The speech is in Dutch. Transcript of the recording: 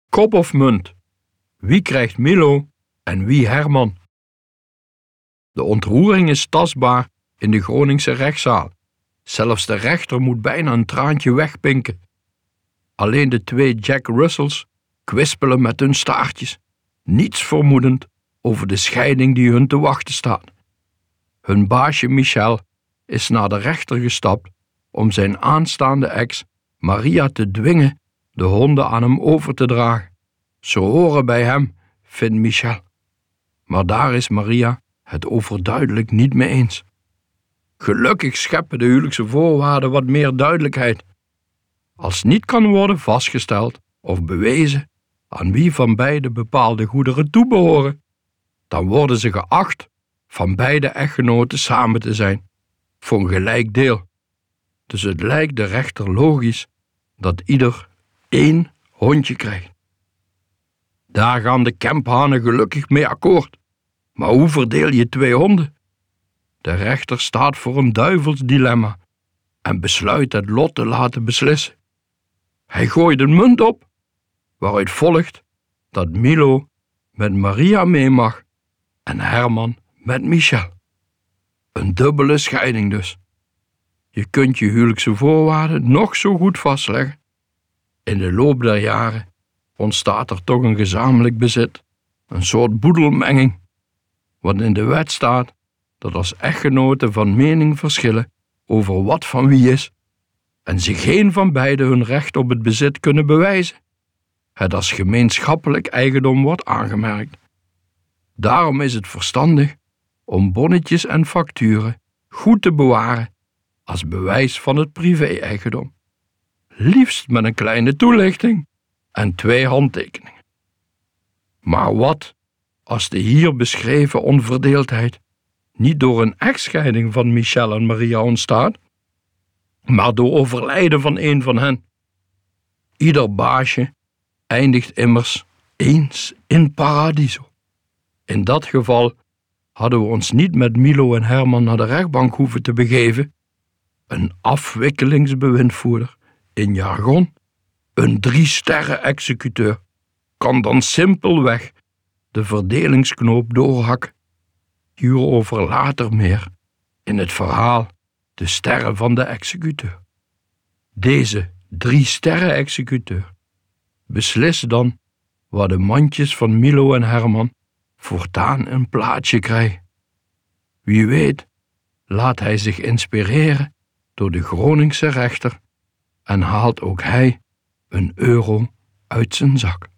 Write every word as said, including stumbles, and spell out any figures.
Kop of munt? Wie krijgt Milo en wie Herman? De ontroering is tastbaar in de Groningse rechtszaal. Zelfs de rechter moet bijna een traantje wegpinken. Alleen de twee Jack Russells kwispelen met hun staartjes, niets vermoedend over de scheiding die hun te wachten staat. Hun baasje Michel is naar de rechter gestapt om zijn aanstaande ex Maria te dwingen de honden aan hem over te dragen. Ze horen bij hem, vindt Michel. Maar daar is Maria het overduidelijk niet mee eens. Gelukkig scheppen de huwelijkse voorwaarden wat meer duidelijkheid. Als niet kan worden vastgesteld of bewezen aan wie van beide bepaalde goederen toebehoren, dan worden ze geacht van beide echtgenoten samen te zijn, voor een gelijk deel. Dus het lijkt de rechter logisch dat ieder één hondje krijgt. Daar gaan de Kemphanen gelukkig mee akkoord. Maar hoe verdeel je twee honden? De rechter staat voor een duivels dilemma en besluit het lot te laten beslissen. Hij gooit een munt op, waaruit volgt dat Milo met Maria mee mag en Herman met Michel. Een dubbele scheiding dus. Je kunt je huwelijkse voorwaarden nog zo goed vastleggen. In de loop der jaren ontstaat er toch een gezamenlijk bezit, een soort boedelmenging, wat in de wet staat dat als echtgenoten van mening verschillen over wat van wie is en zich geen van beiden hun recht op het bezit kunnen bewijzen, het als gemeenschappelijk eigendom wordt aangemerkt. Daarom is het verstandig om bonnetjes en facturen goed te bewaren als bewijs van het privé-eigendom. Liefst met een kleine toelichting en twee handtekeningen. Maar wat als de hier beschreven onverdeeldheid niet door een echtscheiding van Michel en Maria ontstaat, maar door overlijden van een van hen? Ieder baasje eindigt immers eens in paradiso. In dat geval hadden we ons niet met Milo en Herman naar de rechtbank hoeven te begeven. Een afwikkelingsbewindvoerder, in jargon, een drie-sterren-executeur, kan dan simpelweg de verdelingsknoop doorhakken. Hierover later meer in het verhaal De Sterren van de Executeur. Deze drie-sterren-executeur beslist dan waar de mandjes van Milo en Herman voortaan een plaatsje krijgen. Wie weet laat hij zich inspireren door de Groningse rechter en haalt ook hij een euro uit zijn zak.